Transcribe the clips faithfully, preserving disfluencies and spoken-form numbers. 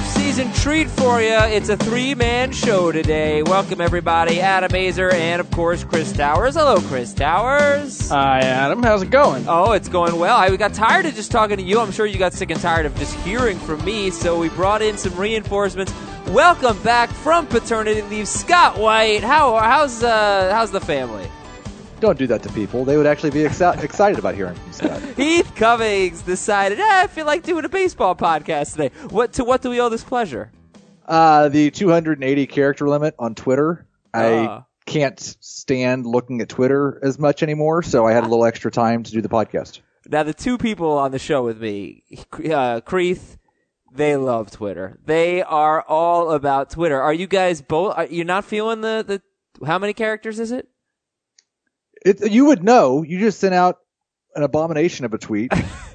off-season treat for you. It's a three-man show today. Welcome, everybody. Adam Azer and, of course, Chris Towers. Hello, Chris Towers. Hi, Adam. How's it going? Oh, it's going well. I got tired of just talking to you. I'm sure you got sick and tired of just hearing from me, so we brought in some reinforcements. Welcome back from paternity leave, Scott White. How how's uh, how's the family? Don't do that to people. They would actually be exci- excited about hearing from Scott. Heath Cummings decided, eh, I feel like doing a baseball podcast today. What to what do we owe this pleasure? Uh, the two hundred eighty character limit on Twitter. I Uh. can't stand looking at Twitter as much anymore, so I had a little extra time to do the podcast. Now, the two people on the show with me, uh, Creeth, they love Twitter. They are all about Twitter. Are you guys both? Are you not feeling the, the how many characters is it? It, you would know. You just sent out an abomination of a tweet.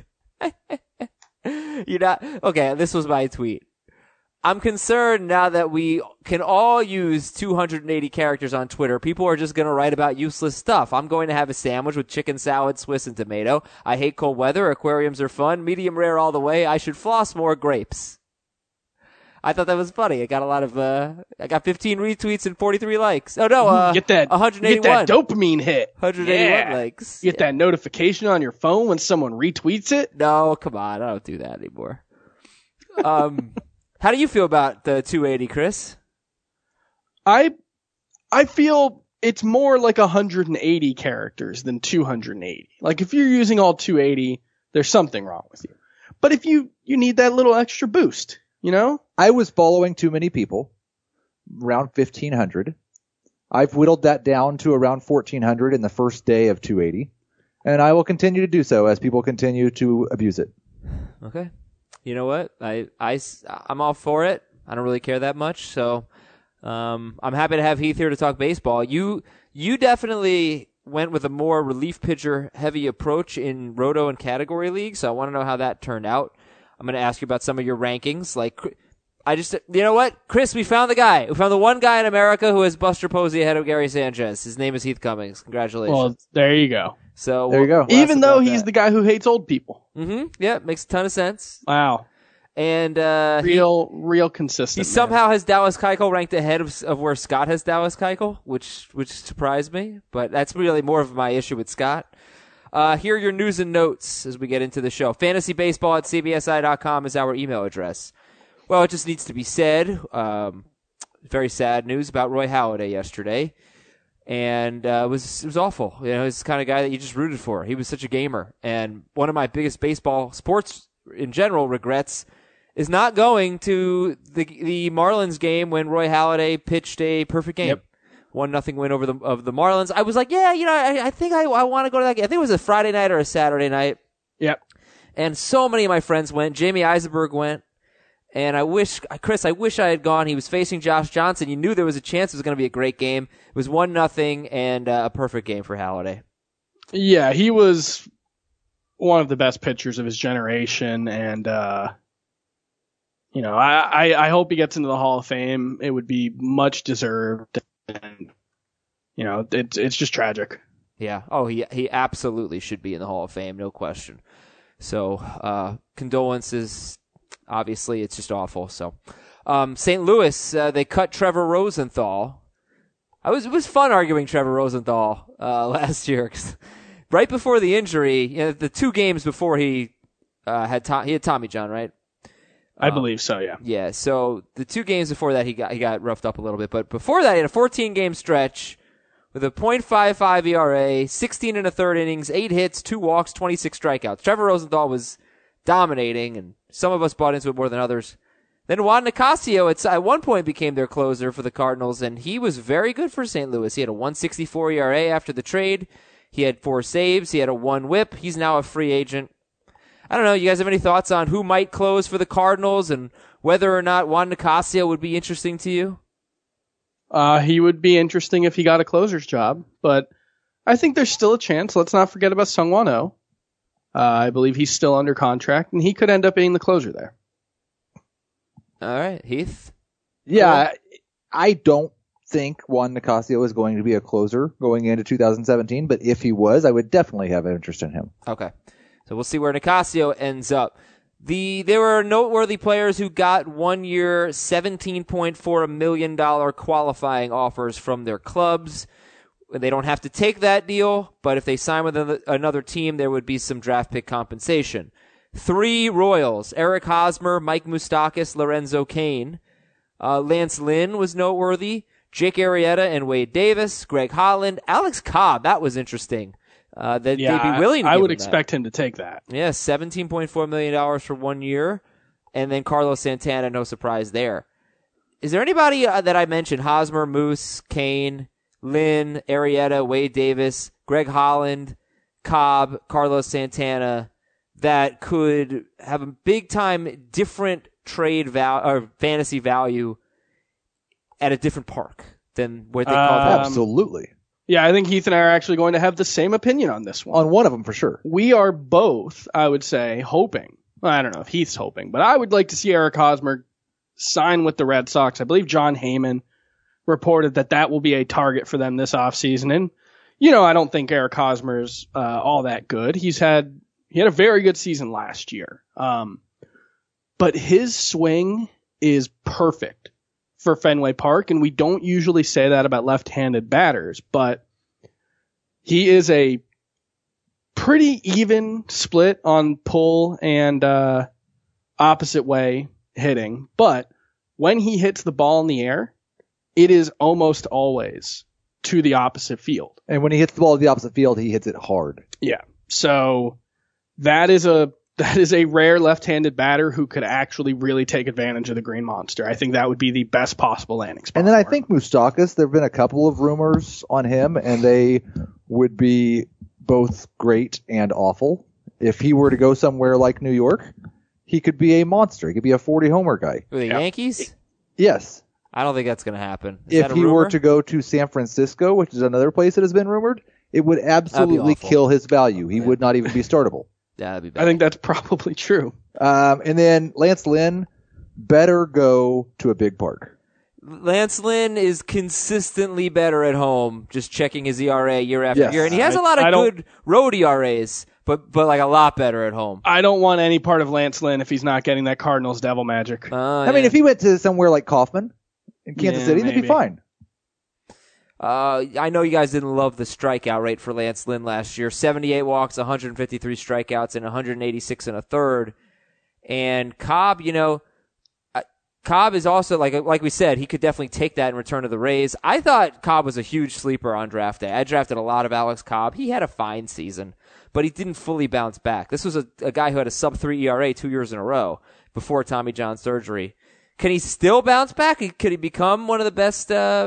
You're not okay. This was my tweet. I'm concerned now that we can all use two hundred eighty characters on Twitter. People are just going to write about useless stuff. I'm going to have a sandwich with chicken salad, Swiss, and tomato. I hate cold weather. Aquariums are fun. Medium rare all the way. I should floss more grapes. I thought that was funny. I got a lot of, uh, I got fifteen retweets and forty-three likes. Oh no, uh, get that, one hundred eighty-one. Get that dopamine hit. one hundred eighty-one yeah. likes. You get yeah. that notification on your phone when someone retweets it. No, come on. I don't do that anymore. Um, how do you feel about the two eighty, Chris? I, I feel it's more like one hundred eighty characters than two hundred eighty. Like if you're using all two eighty, there's something wrong with you. But if you, you need that little extra boost, you know? I was following too many people, around fifteen hundred. I've whittled that down to around fourteen hundred in the first day of two eighty, and I will continue to do so as people continue to abuse it. Okay. You know what? I, I, I'm all for it. I don't really care that much, so um, I'm happy to have Heath here to talk baseball. You you definitely went with a more relief pitcher heavy approach in Roto and category leagues, so I want to know how that turned out. I'm going to ask you about some of your rankings. Like, I just, you know what? Chris, we found the guy. We found the one guy in America who has Buster Posey ahead of Gary Sanchez. His name is Heath Cummings. Congratulations. Well, there you go. So there you go. We'll Even though he's that. the guy who hates old people. Mm-hmm. Yeah, makes a ton of sense. Wow. And uh, real, he, real consistent. He somehow has Dallas Keuchel ranked ahead of, of where Scott has Dallas Keuchel, which which surprised me. But that's really more of my issue with Scott. Uh, here are your news and notes as we get into the show. Fantasybaseball at C B S I dot com is our email address. Well, it just needs to be said. Um, very sad news about Roy Halladay yesterday. And uh, it was it was awful. You know, he's the kind of guy that you just rooted for. He was such a gamer. And one of my biggest baseball, sports in general, regrets is not going to the the Marlins game when Roy Halladay pitched a perfect game. Yep. One nothing win over the of the Marlins. I was like, yeah, you know, I, I think I, I want to go to that game. I think it was a Friday night or a Saturday night. Yep. And so many of my friends went. Jamie Eisenberg went. And I wish, Chris, I wish I had gone. He was facing Josh Johnson. You knew there was a chance it was going to be a great game. It was one nothing and uh, a perfect game for Halladay. Yeah, he was one of the best pitchers of his generation, and uh, you know, I, I I hope he gets into the Hall of Fame. It would be much deserved. And, you know, it's it's just tragic. Yeah. Oh, he he absolutely should be in the Hall of Fame, no question. So, uh, condolences. Obviously, it's just awful. So, um, Saint Louis, uh, they cut Trevor Rosenthal. I was it was fun arguing Trevor Rosenthal uh, last year. 'Cause right before the injury, you know, the two games before he uh, had Tom, he had Tommy John, right? I um, believe so, yeah. Yeah, so the two games before that, he got he got roughed up a little bit. But before that, he had a fourteen-game stretch with a point five five E R A, sixteen and a third innings, eight hits, two walks, twenty-six strikeouts. Trevor Rosenthal was dominating, and some of us bought into it more than others. Then Juan Nicasio at, at one point became their closer for the Cardinals, and he was very good for Saint Louis. He had a one sixty-four E R A after the trade. He had four saves. He had a one whip. He's now a free agent. I don't know. You guys have any thoughts on who might close for the Cardinals and whether or not Juan Nicasio would be interesting to you? Uh, he would be interesting if he got a closer's job, but I think there's still a chance. Let's not forget about Sungwon Oh. Uh, I believe he's still under contract, and he could end up being the closer there. All right, Heath? Yeah, I don't think Juan Nicasio is going to be a closer going into two thousand seventeen, but if he was, I would definitely have an interest in him. Okay. So we'll see where Nicasio ends up. The there were noteworthy players who got one-year seventeen point four million dollars qualifying offers from their clubs. They don't have to take that deal, but if they sign with another team, there would be some draft pick compensation. Three Royals: Eric Hosmer, Mike Moustakas, Lorenzo Cain. Uh, Lance Lynn was noteworthy. Jake Arrieta and Wade Davis, Greg Holland, Alex Cobb. That was interesting. Uh, that yeah, they'd be willing to I give would him expect that. him to take that. Yeah, seventeen point four million dollars for one year. And then Carlos Santana, no surprise there. Is there anybody uh, that I mentioned? Hosmer, Moose, Kane, Lynn, Arrieta, Wade Davis, Greg Holland, Cobb, Carlos Santana, that could have a big-time different trade val- or fantasy value at a different park than what they call Um, that? Absolutely. Yeah, I think Heath and I are actually going to have the same opinion on this one. On one of them for sure. We are both, I would say, hoping. Well, I don't know if Heath's hoping, but I would like to see Eric Hosmer sign with the Red Sox. I believe John Heyman reported that that will be a target for them this offseason. And, you know, I don't think Eric Hosmer's uh, all that good. He's had he had a very good season last year. Um, but his swing is perfect for Fenway Park, and we don't usually say that about left-handed batters, but he is a pretty even split on pull and uh, opposite way hitting, but when he hits the ball in the air, it is almost always to the opposite field. And when he hits the ball to the opposite field, he hits it hard. Yeah. So that is a that is a rare left-handed batter who could actually really take advantage of the Green Monster. I think that would be the best possible landing spot. And then I for him. think Moustakas, there have been a couple of rumors on him, and they would be both great and awful. If he were to go somewhere like New York, he could be a monster. He could be a forty homer guy. With the Yeah. Yankees? Yes. I don't think that's going to happen. Is If that a he rumor? were to go to San Francisco, which is another place that has been rumored, it would absolutely awful. kill his value. He Yeah. would not even be startable. Yeah, that'd be bad. I think that's probably true. Um, and then Lance Lynn better go to a big park. Lance Lynn is consistently better at home, just checking his E R A year after Yes. year. And he has a I- lot of I don't- good road E R As, but but like a lot better at home. I don't want any part of Lance Lynn if he's not getting that Cardinals devil magic. Uh, I mean, yeah. if he went to somewhere like Kaufman in Kansas Yeah, City, they'd be maybe. fine. Uh, I know you guys didn't love the strikeout rate for Lance Lynn last year. seventy-eight walks, one hundred fifty-three strikeouts, and one hundred eighty-six and a third. And Cobb, you know, uh, Cobb is also, like like we said, he could definitely take that in return to the Rays. I thought Cobb was a huge sleeper on draft day. I drafted a lot of Alex Cobb. He had a fine season, but he didn't fully bounce back. This was a, a guy who had a sub three E R A two years in a row before Tommy John surgery. Can he still bounce back? Could he become one of the best, uh,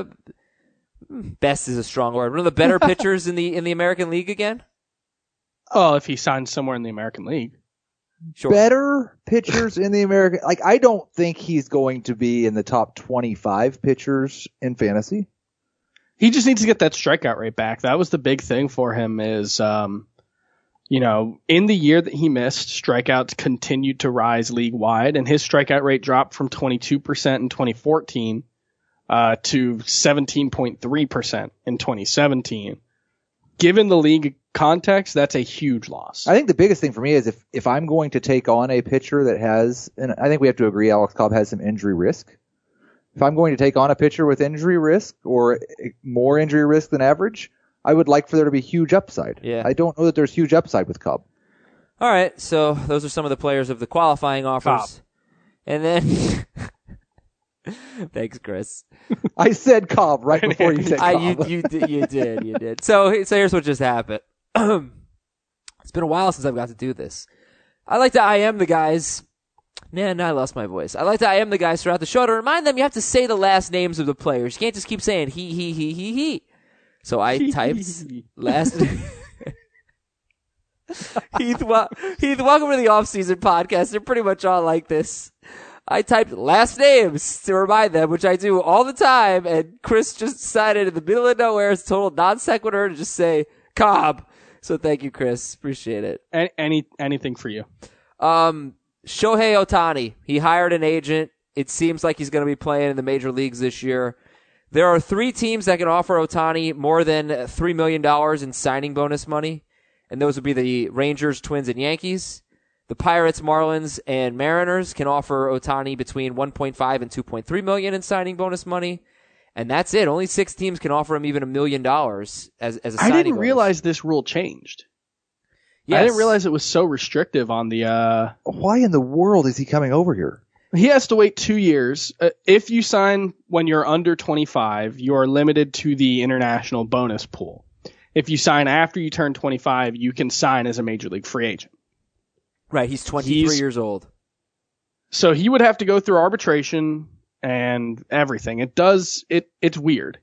best is a strong word, one of the better pitchers in the in the American League again? Oh, if he signs somewhere in the American League. Sure. Better pitchers in the American, like I don't think he's going to be in the top twenty-five pitchers in fantasy. He just needs to get that strikeout rate back. That was the big thing for him is, um, you know, in the year that he missed, strikeouts continued to rise league-wide, and his strikeout rate dropped from twenty-two percent in twenty fourteen uh, to seventeen point three percent in twenty seventeen. Given the league context, that's a huge loss. I think the biggest thing for me is if, if I'm going to take on a pitcher that has, and I think we have to agree Alex Cobb has some injury risk. If I'm going to take on a pitcher with injury risk or more injury risk than average, I would like for there to be huge upside. Yeah. I don't know that there's huge upside with Cobb. All right, so those are some of the players of the qualifying offers. Cobb. And then thanks, Chris. I said Cobb right before you said I, Cobb. you, you, did, you did, you did. So, so here's what just happened. It's been a while since I've got to do this. I like to I am the guys. Nah, no, I lost my voice. I like to I am the guys throughout the show to remind them you have to say the last names of the players. You can't just keep saying he, he, he, he, he. So I typed last. Heath, wel- Heath, welcome to the off-season podcast. They're pretty much all like this. I typed last names to remind them, which I do all the time, and Chris just decided in the middle of nowhere, it's total non sequitur, to just say Cobb. So thank you, Chris. Appreciate it. Any, any anything for you. Um, Shohei Ohtani, he hired an agent. It seems like he's going to be playing in the major leagues this year. There are three teams that can offer Ohtani more than three million dollars in signing bonus money, and those would be the Rangers, Twins, and Yankees. The Pirates, Marlins, and Mariners can offer Ohtani between one point five and two point three million in signing bonus money. And that's it. Only six teams can offer him even a million dollars as as a signing I didn't bonus. realize this rule changed. Yes. I didn't realize it was so restrictive on the... Uh... Why in the world is he coming over here? He has to wait two years. Uh, if you sign when you're under twenty-five, you are limited to the international bonus pool. If you sign after you turn twenty-five, you can sign as a major league free agent. Right, he's twenty-three He's- years old. So he would have to go through arbitration and everything. It does, it, it's weird.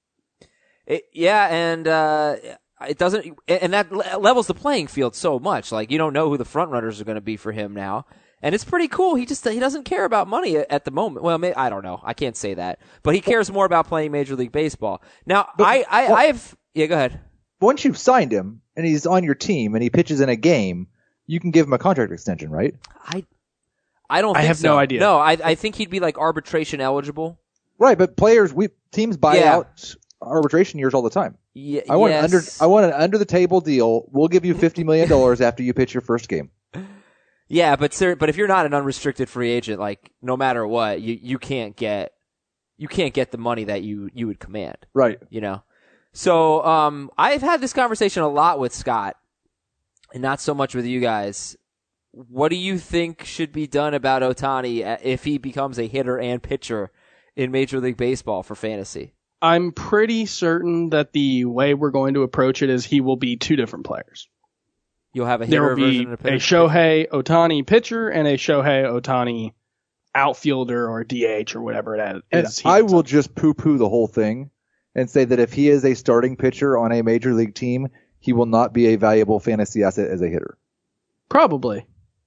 It, yeah, and uh, it doesn't, and that le- levels the playing field so much. Like, you don't know who the front runners are going to be for him now. And it's pretty cool. He just he doesn't care about money at, at the moment. Well, may, I don't know. I can't say that, but he cares more about playing Major League Baseball. Now, But- I I well- I've yeah. Go ahead. Once you've signed him and he's on your team and he pitches in a game, you can give him a contract extension, right? I I don't. I think have so. no idea. No, I I think he'd be like arbitration eligible. Right, but players, we teams buy Yeah. out arbitration years all the time. Yeah, I want yes. an under I want an under the table deal. We'll give you fifty million dollars after you pitch your first game. Yeah, but sir, but if you're not an unrestricted free agent, like no matter what, you you can't get you can't get the money that you you would command. Right. You know. So um, I've had this conversation a lot with Scott, and not so much with you guys. What do you think should be done about Ohtani if he becomes a hitter and pitcher in Major League Baseball for fantasy? I'm pretty certain that the way we're going to approach it is he will be two different players. You'll have a There hitter will be version and a a pitcher. Shohei Ohtani pitcher and a Shohei Ohtani outfielder or D H or whatever it And is. he I ends will up. just poo-poo the whole thing and say that if he is a starting pitcher on a major league team, he will not be a valuable fantasy asset as a hitter. Probably.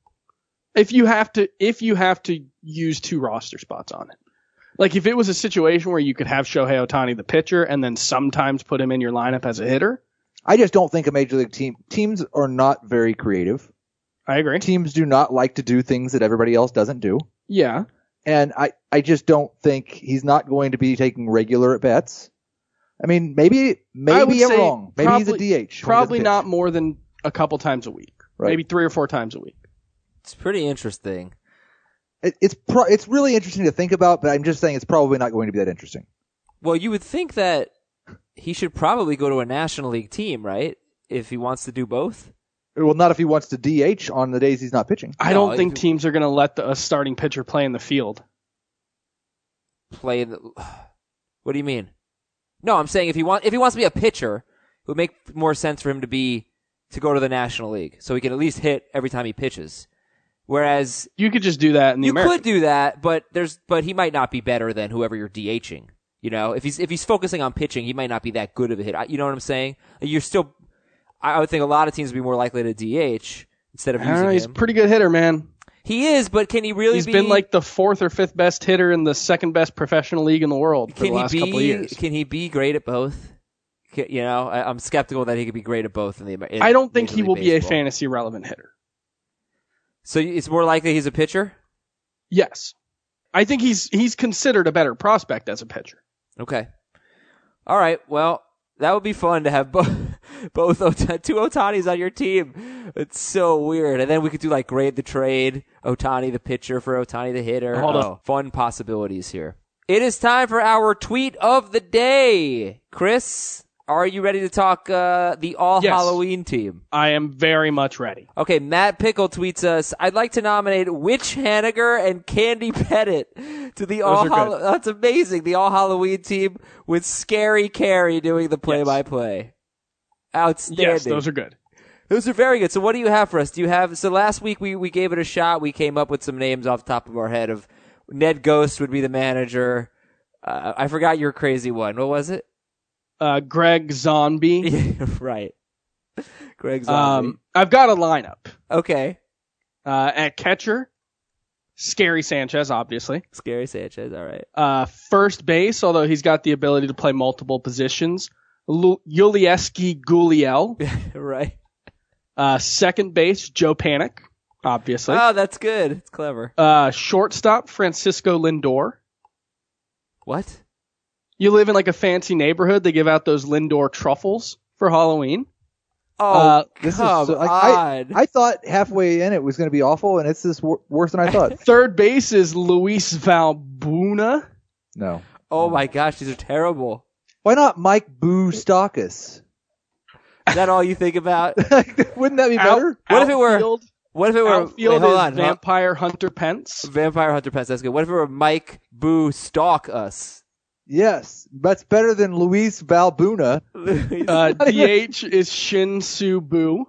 If you have to, if you have to use two roster spots on it. Like if it was a situation where you could have Shohei Ohtani the pitcher and then sometimes put him in your lineup as a hitter. I just don't think a major league team teams are not very creative. I agree. Teams do not like to do things that everybody else doesn't do. Yeah. And I, I just don't think he's not going to be taking regular at bats. I mean, maybe I would maybe I'm say wrong. Maybe he's a probably- D H. when he Probably doesn't not pitch. more than a couple times a week. Right. Maybe three or four times a week. It's pretty interesting. It, it's pro- it's really interesting to think about, but I'm just saying it's probably not going to be that interesting. Well, you would think that he should probably go to a National League team, right? If he wants to do both. Well, not if he wants to D H on the days he's not pitching. I No, don't think if- teams are going to let the, a starting pitcher play in the field. Play in the. What do you mean? No, I'm saying if he want if he wants to be a pitcher, it would make more sense for him to be to go to the National League, so he can at least hit every time he pitches. Whereas You could just do that in the you American. could do that, but there's but he might not be better than whoever you're DHing. You know, if he's if he's focusing on pitching, he might not be that good of a hit. You know what I'm saying? You're still. I would think a lot of teams would be more likely to D H instead of I don't using know, he's a him. pretty good hitter, man. He is, but can he really He's be? been like the fourth or fifth best hitter in the second best professional league in the world for Can the last he couple of be? years. Can he be great at both? Can- You know, I, I'm skeptical that he could be great at both in the. In I don't think Major he League will be a Baseball. fantasy relevant hitter. So it's more likely he's a pitcher. Yes. I think he's he's considered a better prospect as a pitcher. Okay. All right. Well, that would be fun to have both both Ota- two Otanis on your team. It's so weird. And then we could do like grade the trade, Ohtani the pitcher for Ohtani the hitter. Hold oh, on. Fun possibilities here. It is time for our tweet of the day. Chris, are you ready to talk uh, the All Yes. Halloween team? I am very much ready. Okay, Matt Pickle tweets us, I'd like to nominate Witch Haniger and Candy Pettit to the All are Hall- That's amazing. The All Halloween team with Scary Carrie doing the play-by-play. Outstanding. Yes, those are good. Those are very good. So what do you have for us? Do you have, so last week we, we gave it a shot. We came up with some names off the top of our head of Ned Ghost would be the manager. Uh, I forgot your crazy one. What was it? Uh, Greg Zombie. right. Greg Zombie. Um, I've got a lineup. okay. Uh, at catcher, Scary Sanchez, obviously. Scary Sanchez. All right. Uh, first base, although he's got the ability to play multiple positions, Lu- Yulieski Guliel. right. Uh, second base, Joe Panic, obviously. Oh, that's good. It's clever. Uh, shortstop, Francisco Lindor. What? You live in like a fancy neighborhood. They give out those Lindor truffles for Halloween. Oh, Uh, This is come so, like, I, on. I thought halfway in it was going to be awful, and it's this wor- worse than I thought. Third base is Luis Valbuna. No. oh my gosh, these are terrible. Why not Mike Boustakis? Is that all you think about? Wouldn't that be better? What if it were- Outfield, What if it were? outfield wait, hold is on. huh? Vampire Hunter Pence. Vampire Hunter Pence. That's good. What if it were Mike Boo Stalk Us? Yes, that's better than Luis Valbuna. Uh, D H is Shin Soo Boo.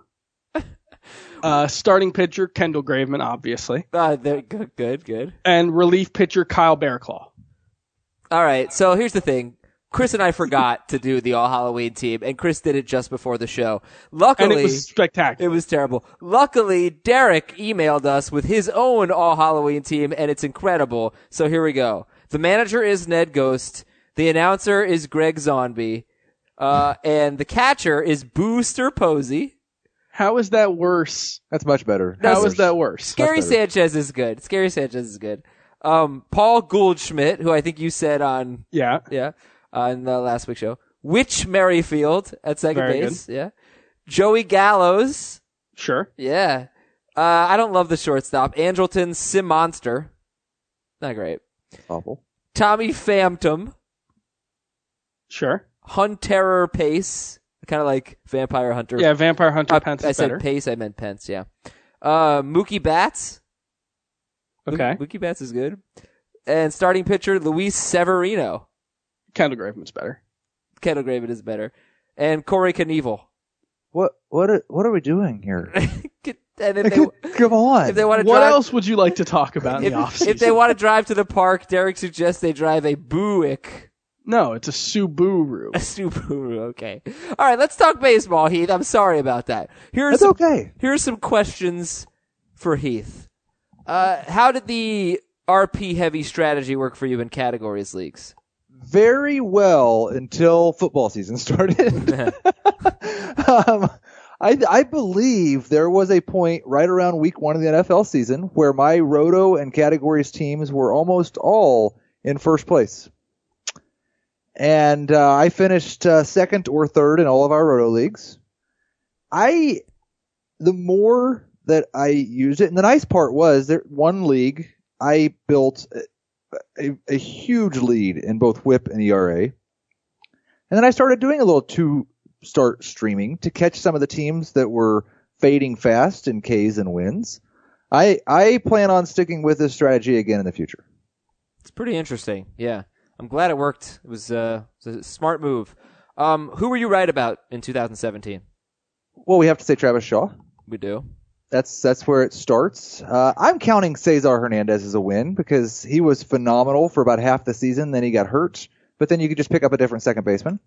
Uh, starting pitcher Kendall Graveman, obviously, uh, they're good, good, good. and relief pitcher Kyle Bearclaw. All right. So here's the thing. Chris and I forgot to do the All Halloween team, and Chris did it just before the show. Luckily, And it was spectacular. It was terrible. Luckily, Derek emailed us with his own All Halloween team, and it's incredible. So here we go. The manager is Ned Ghost. The announcer is Greg Zombie. Uh, and the catcher is Booster Posey. How is that worse? That's much better. How That's is that worse? Scary better. Sanchez is good. Scary Sanchez is good. Um, Paul Goldschmidt, who I think you said on, Yeah. yeah, uh, in the last week's show. Witch Merrifield at second Very base. Yeah. Joey Gallows. Sure. Yeah. Uh, I don't love the shortstop. Andrelton Sim Monster. Not great. awful. Tommy Phantom. Sure. Hunterer Pace. Kind of like Vampire Hunter. Yeah, Vampire Hunter Uh, Pence I is said better. Pace, I meant Pence, yeah. Uh, Mookie Betts. Okay. Mo- Mookie Betts is good. And starting pitcher, Luis Severino. Kendall Graveman's better. Kendall Graven is better. And Corey Knievel. What what are, what are we doing here? Get- and if they, Come on. if they want to What drive, else would you like to talk about in if, the offseason? if they want to drive to the park, Derek suggests they drive a Buick. No, it's a Subaru. A Subaru, okay. All right, let's talk baseball, Heath. I'm sorry about that. Here's That's some, okay. Here's some questions for Heath. Uh, how did the R P heavy strategy work for you in categories leagues? Very well until football season started. um, I, I believe there was a point right around week one of the N F L season where my roto and categories teams were almost all in first place. And uh, I finished uh, second or third in all of our roto leagues. I, the more that I used it, and the nice part was that one league I built a, a, a huge lead in both whip and E R A. And then I started doing a little two-start streaming to catch some of the teams that were fading fast in Ks and wins. I I plan on sticking with this strategy again in the future. It's pretty interesting. Yeah. I'm glad it worked. It was, uh, it was a smart move. Um, who were you right about in two thousand seventeen? Well, we have to say Travis Shaw. We do. That's that's where it starts. Uh, I'm counting Cesar Hernandez as a win because he was phenomenal for about half the season. Then he got hurt, but then you could just pick up a different second baseman.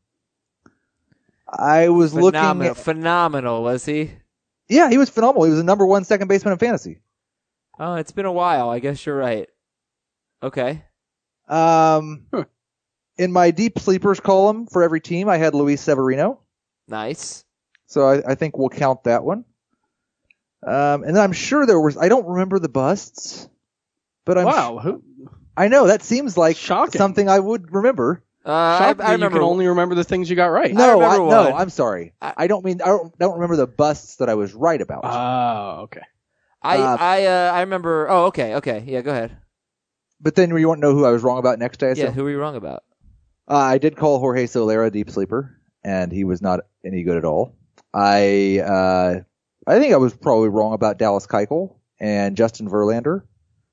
I was Phenomenal. looking. At, Phenomenal, was he? yeah, he was phenomenal. He was the number one second baseman in fantasy. Oh, it's been a while. I guess you're right. Okay. Um, Huh. In my deep sleepers column for every team, I had Luis Severino, Nice. so I, I think we'll count that one. Um, and then I'm sure there was. I don't remember the busts, but I'm. Wow. Who, I know that seems like Shocking. something I would remember. Uh, I, shocked I that remember. you can only remember the things you got right. No, I remember no, one. I'm sorry. I- I, don't mean I don't, don't remember the busts that I was right about. Oh, okay. I uh, I uh, I remember. Oh, okay, okay. Yeah, go ahead. but then you want to know who I was wrong about next, I assume? Yeah, who were you wrong about? Uh, I did call Jorge Solera a deep sleeper, and he was not any good at all. I uh, I think I was probably wrong about Dallas Keuchel and Justin Verlander.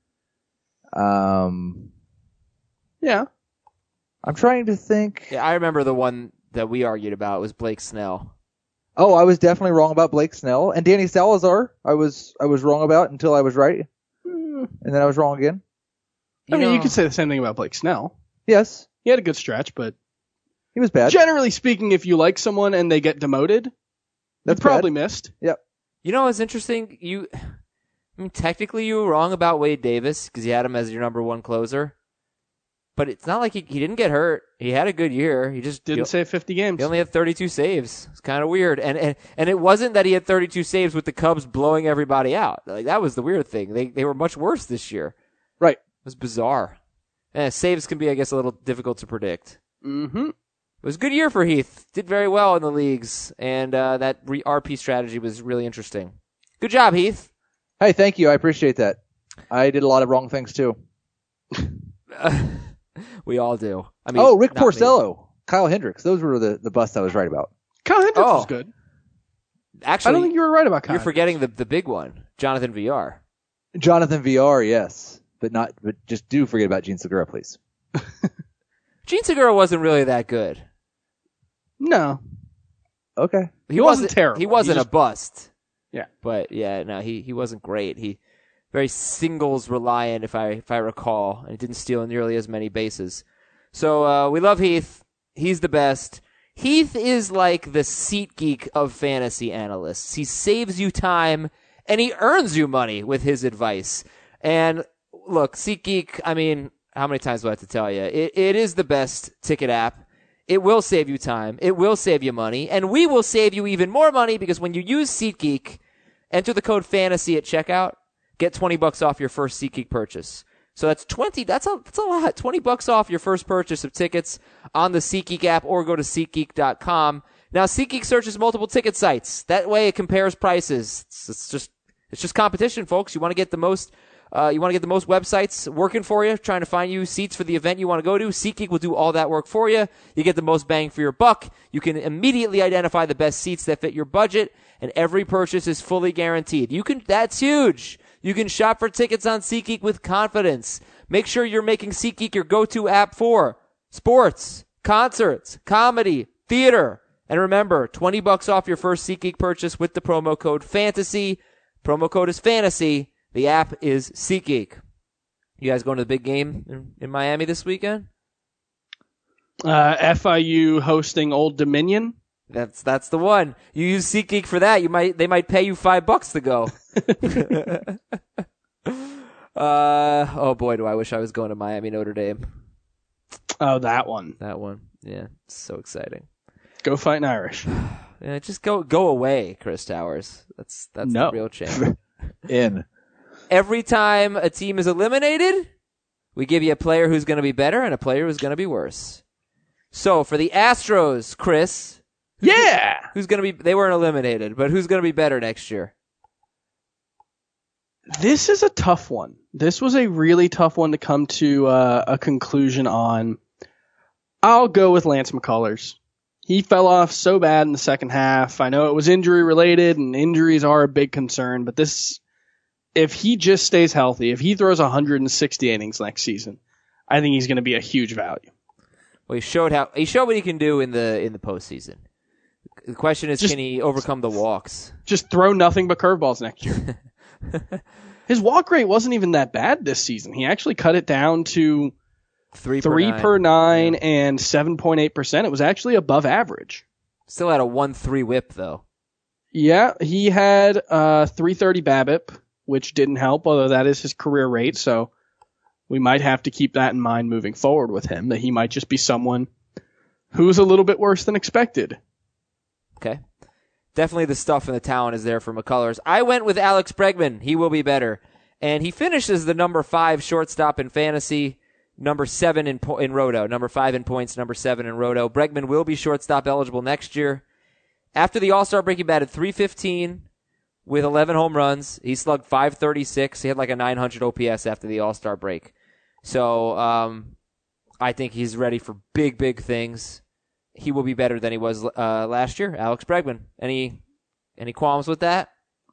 Um, Yeah. I'm trying to think. Yeah, I remember the one that we argued about was Blake Snell. Oh, I was definitely wrong about Blake Snell and Danny Salazar. I was I was wrong about until I was right, Mm, and then I was wrong again. I You mean, you know- could say the same thing about Blake Snell. Yes, He had a good stretch, but he was bad. generally speaking, if you like someone and they get demoted, That's you probably bad. missed. Yep. You know what's interesting? You, I mean, technically you were wrong about Wade Davis because you had him as your number one closer. But it's not like he, he didn't get hurt. He had a good year. He just Didn't he, save fifty games. he only had thirty-two saves. It's kind of weird. And, and and it wasn't that he had thirty-two saves with the Cubs blowing everybody out. Like that was the weird thing. They they were much worse this year. Right. It was bizarre. Eh, saves can be, I guess, a little difficult to predict. Mm-hmm. It was a good year for Heath. Did very well in the leagues, and uh, that re- R P strategy was really interesting. Good job, Heath. Hey, thank you. I appreciate that. I did a lot of wrong things too. Uh, we all do. I mean, oh, Rick not me. Porcello, Kyle Hendricks. Those were the, the busts I was right about. Kyle Hendricks Oh. was good. Actually, I don't think you were right about Kyle. you're forgetting the, the big one, Jonathan V R. Jonathan V R, yes, but not. But just do forget about Gene Segura, please. Gene Segura wasn't really that good. No. Okay. He, He wasn't terrible. He wasn't He just- a bust. Yeah. But yeah, no, he, he wasn't great. He very singles reliant, if I if I recall, and he didn't steal nearly as many bases. So uh, we love Heath. He's the best. Heath is like the SeatGeek of fantasy analysts. He saves you time and he earns you money with his advice. And look, SeatGeek, I mean, how many times do I have to tell you? It, it is the best ticket app. It will save you time. It will save you money. And we will save you even more money because when you use SeatGeek, enter the code FANTASY at checkout, get twenty bucks off your first SeatGeek purchase. So that's twenty, that's a, that's a lot. twenty bucks off your first purchase of tickets on the SeatGeek app or go to SeatGeek dot com. Now, SeatGeek searches multiple ticket sites. That way it compares prices. It's, it's just, it's just competition, folks. You want to get the most, uh, you want to get the most websites working for you, trying to find you seats for the event you want to go to. SeatGeek will do all that work for you. You get the most bang for your buck. You can immediately identify the best seats that fit your budget, and every purchase is fully guaranteed. You can, that's huge. You can shop for tickets on SeatGeek with confidence. Make sure you're making SeatGeek your go-to app for sports, concerts, comedy, theater. And remember, twenty bucks off your first SeatGeek purchase with the promo code FANTASY. Promo code is FANTASY. The app is SeatGeek. You guys going to the big game in, in Miami this weekend? Uh, F I U hosting Old Dominion. That's that's the one. You use SeatGeek for that. You might they might pay you five bucks to go. uh oh boy, do I wish I was going to Miami Notre Dame. Oh, that one. That one, yeah, it's so exciting. Go fighting Irish. Yeah, just go go away, Chris Towers. That's that's No. the real change. In. Every time a team is eliminated, we give you a player who's going to be better and a player who's going to be worse. So for the Astros, Chris. Yeah. Who's going to be, they weren't eliminated, but who's going to be better next year? This is a tough one. This was a really tough one to come to uh, a conclusion on. I'll go with Lance McCullers. He fell off so bad in the second half. I know it was injury related, and injuries are a big concern, but this, if he just stays healthy, if he throws one hundred sixty innings next season, I think he's going to be a huge value. Well, he showed how, he showed what he can do in the, in the postseason. The question is, Just- can he overcome the walks? Just throw nothing but curveballs next year. His walk rate wasn't even that bad this season. He actually cut it down to Three, three per per nine. nine and seven point eight percent. It was actually above average. Still had a one three whip, though. Yeah, he had uh three thirty BABIP, which didn't help, although that is his career rate, so we might have to keep that in mind moving forward with him, that he might just be someone who's a little bit worse than expected. Okay. Definitely the stuff and the talent is there for McCullers. I went with Alex Bregman. He will be better. And he finishes the number five shortstop in fantasy, number seven in, po- in Roto, number five in points, number seven in Roto. Bregman will be shortstop eligible next year. After the All-Star break, he batted three fifteen with eleven home runs. He slugged five thirty-six. He had like a nine hundred O P S after the All-Star break. So, um, I think he's ready for big, big things. He will be better than he was uh, last year. Alex Bregman. Any any qualms with that?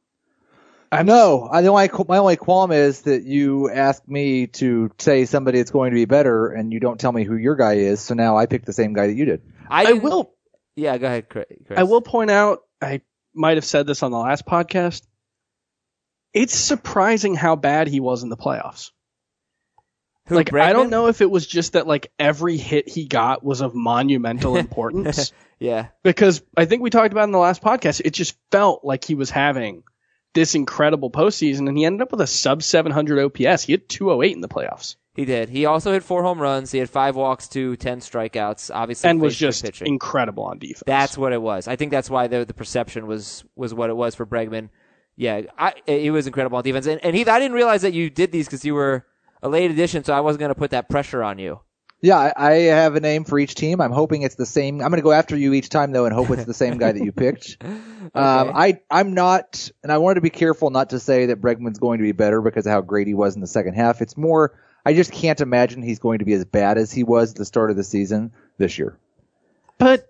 No, I, the only, my only qualm is that you ask me to say somebody that's going to be better, and you don't tell me who your guy is. So now I picked the same guy that you did. I didn't- will Yeah, go ahead, Chris. I will point out, I might have said this on the last podcast, it's surprising how bad he was in the playoffs. Who, Like, I Bregman? don't know if it was just that, like, every hit he got was of monumental importance. Yeah. Because I think we talked about in the last podcast, it just felt like he was having this incredible postseason, and he ended up with a sub seven hundred O P S. He had two oh eight in the playoffs. He did. He also hit four home runs. He had five walks to ten strikeouts. Obviously, And was faced good just pitching. incredible on defense. That's what it was. I think that's why the the perception was was what it was for Bregman. Yeah, I, he was incredible on defense. And, and he, I didn't realize that you did these because you were a late edition, so I wasn't going to put that pressure on you. Yeah, I, I have a name for each team. I'm hoping it's the same. I'm going to go after you each time, though, and hope it's the same guy that you picked. Okay. Um, I, I'm not, and I wanted to be careful not to say that Bregman's going to be better because of how great he was in the second half. It's more, I just can't imagine he's going to be as bad as he was at the start of the season this year. But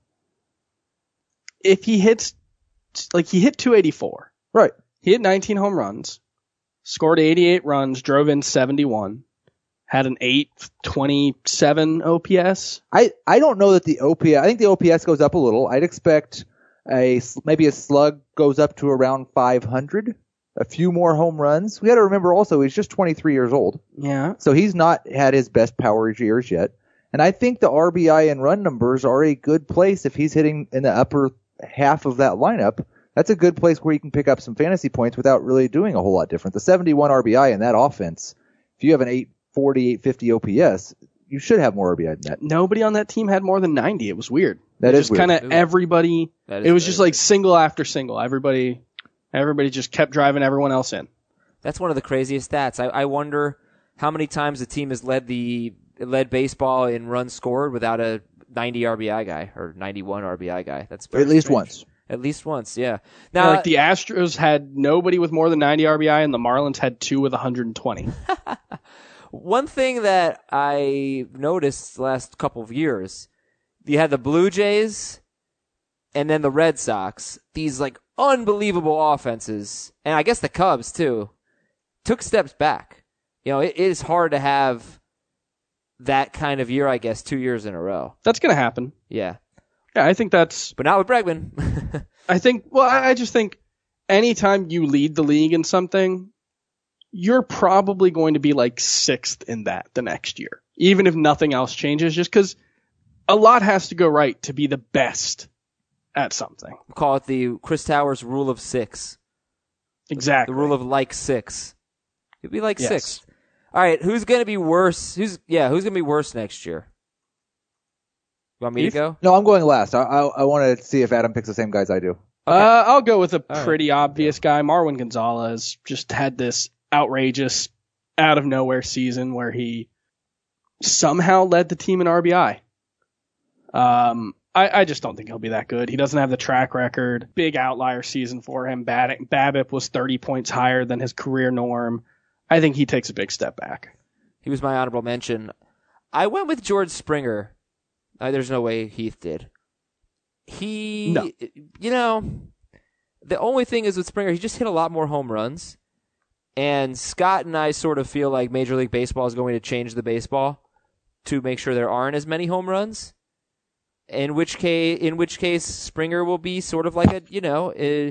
if he hits, like he hit two eighty-four. Right. He hit nineteen home runs, scored eighty-eight runs, drove in seventy-one, had an eight twenty-seven O P S. I, I don't know that the O P S, I think the O P S goes up a little. I'd expect a, maybe a slug goes up to around five hundred, a few more home runs. We got to remember also he's just twenty-three years old. Yeah. So he's not had his best power years yet. And I think the R B I and run numbers are a good place if he's hitting in the upper half of that lineup. That's a good place where you can pick up some fantasy points without really doing a whole lot different. The seventy-one R B I in that offense, if you have an eight forty, eight fifty O P S, you should have more R B I than that. Nobody on that team had more than ninety. It was weird. That it is just kind of weird. everybody. That is It was very just like weird. single after single. Everybody, everybody just kept driving everyone else in. That's one of the craziest stats. I, I wonder how many times a team has led the led baseball in runs scored without a ninety R B I guy or ninety-one R B I guy. That's very At least strange. once. At least once, yeah. Now, Now, like the Astros had nobody with more than ninety R B I, and the Marlins had two with one hundred twenty. one thing that I noticed the last couple of years, you had the Blue Jays and then the Red Sox, these like unbelievable offenses, and I guess the Cubs too, took steps back. You know, it, it is hard to have that kind of year, I guess, two years in a row. That's going to happen. Yeah. Yeah, I think that's. But not with Bregman. I think. Well, I, I just think anytime you lead the league in something, you're probably going to be like sixth in that the next year, even if nothing else changes. Just because a lot has to go right to be the best at something. Call it the Chris Towers rule of six. Exactly. The rule of like six. It'd be like Yes. six. All right, who's going to be worse? Who's yeah, who's going to be worse next year? You want me Keith? to go? No, I'm going last. I, I, I want to see if Adam picks the same guys I do. Uh, I'll go with a All pretty obvious guy. Marwin Gonzalez just had this outrageous, out of nowhere season where he somehow led the team in R B I. Um, I, I just don't think he'll be that good. He doesn't have the track record. Big outlier season for him. Bad, BABIP was thirty points higher than his career norm. I think he takes a big step back. He was my honorable mention. I went with George Springer. Uh, there's no way Heath did. He, No. you know, the only thing is with Springer, he just hit a lot more home runs. And Scott and I sort of feel like Major League Baseball is going to change the baseball to make sure there aren't as many home runs. In which case, in which case, Springer will be sort of like a, you know, a,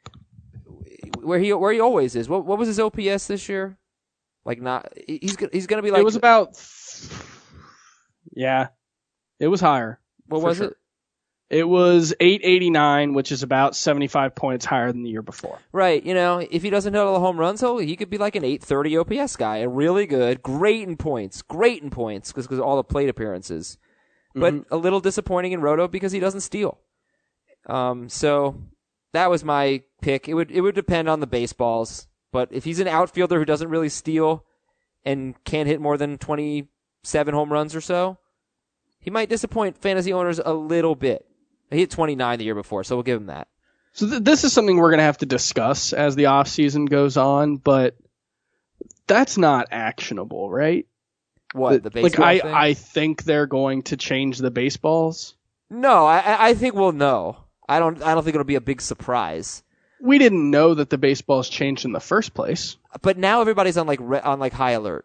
where he where he always is. What what was his O P S this year? Like not he's go- he's going to be like It was about, yeah, it was higher. what for was sure. it? It was eight eighty-nine, which is about seventy-five points higher than the year before. Right, you know, if he doesn't hit all the home runs, oh, he could be like an eight thirty O P S guy, a really good, great in points, great in points because of all the plate appearances, but Mhm. a little disappointing in roto because he doesn't steal. Um, so that was my pick. It would it would depend on the baseballs, but if he's an outfielder who doesn't really steal and can't hit more than twenty-seven home runs or so, he might disappoint fantasy owners a little bit. He hit twenty-nine the year before, so we'll give him that. So th- this is something we're going to have to discuss as the offseason goes on, but that's not actionable, right? What, the Like, baseball I, thing? I think they're going to change the baseballs. No, I- I, I think we'll know. I don't. I don't think it'll be a big surprise. We didn't know that the baseballs changed in the first place. But now everybody's on like re- on like high alert.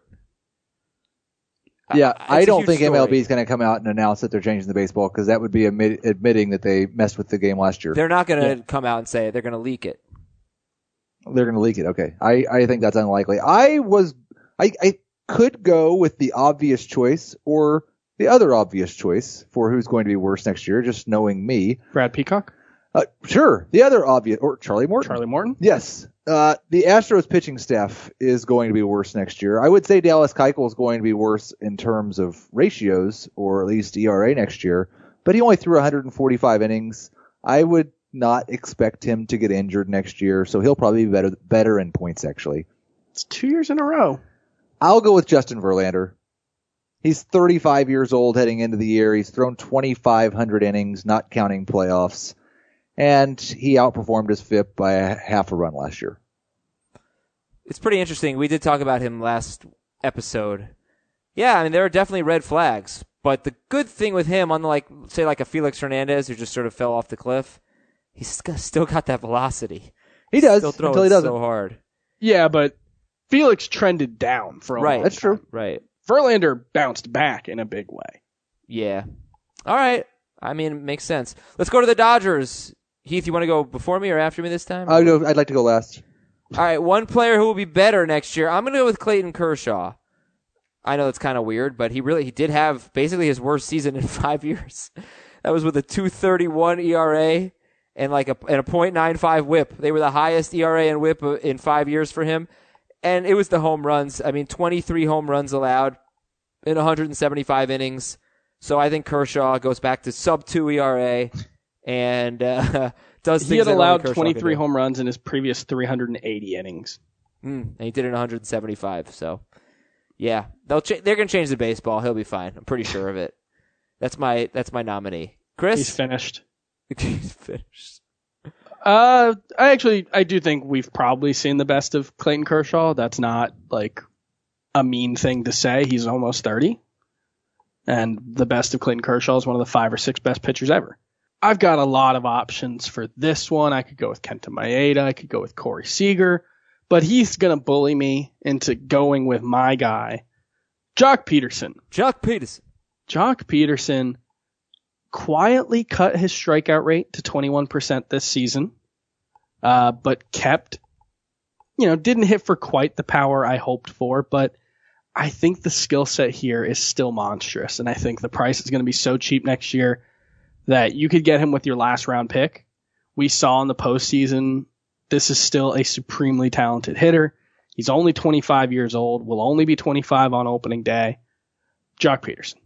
Yeah, It's I a don't huge think story. M L B is going to come out and announce that they're changing the baseball because that would be admit, admitting that they messed with the game last year. They're not going to Yeah. come out and say it. They're going to leak it. They're going to leak it. Okay. I, I think that's unlikely. I was, I, I could go with the obvious choice or the other obvious choice for who's going to be worse next year, just knowing me. Brad Peacock, Uh, sure. The other obvious, or Charlie Morton. Charlie Morton. Yes. Uh, the Astros pitching staff is going to be worse next year. I would say Dallas Keuchel is going to be worse in terms of ratios, or at least E R A next year, but he only threw one hundred forty-five innings. I would not expect him to get injured next year, so he'll probably be better, better in points, actually. It's two years in a row. I'll go with Justin Verlander. He's thirty-five years old heading into the year. He's thrown twenty-five hundred innings, not counting playoffs. And he outperformed his F I P by a half a run last year. It's pretty interesting. We did talk about him last episode. Yeah, I mean, there are definitely red flags. But the good thing with him, unlike, say, like a Felix Hernandez who just sort of fell off the cliff, he's still got that velocity. He does, still throwing until he doesn't. so hard. Yeah, but Felix trended down for a Right. long That's time. true. Right. Verlander bounced back in a big way. Yeah. All right. I mean, it makes sense. Let's go to the Dodgers. Heath, you want to go before me or after me this time? I'd, go, I'd like to go last. All right, one player who will be better next year. I'm going to go with Clayton Kershaw. I know it's kind of weird, but he really he did have basically his worst season in five years. That was with a two thirty-one E R A and like a and a point nine five WHIP. They were the highest E R A and WHIP in five years for him, and it was the home runs. I mean, twenty-three home runs allowed in one hundred seventy-five innings. So I think Kershaw goes back to sub two E R A. And uh, does He things had that only allowed Kershaw twenty-three can do. home runs in his previous three hundred eighty innings. Mm, and he did it in one hundred seventy-five. So, yeah, they'll ch- they're going to change the baseball. He'll be fine. I'm pretty sure of it. That's my that's my nominee. Chris, He's finished. He's finished. Uh, I actually I do think we've probably seen the best of Clayton Kershaw. That's not like a mean thing to say. He's almost thirty, and the best of Clayton Kershaw is one of the five or six best pitchers ever. I've got a lot of options for this one. I could go with Kenta Maeda. I could go with Corey Seager. But he's going to bully me into going with my guy, Jock Peterson. Jock Peterson. Jock Peterson quietly cut his strikeout rate to twenty-one percent this season, uh, but kept, you know, didn't hit for quite the power I hoped for. But I think the skill set here is still monstrous. And I think the price is going to be so cheap next year that you could get him with your last round pick. We saw in the postseason, this is still a supremely talented hitter. He's only twenty-five years old, will only be twenty-five on opening day. Jock Peterson.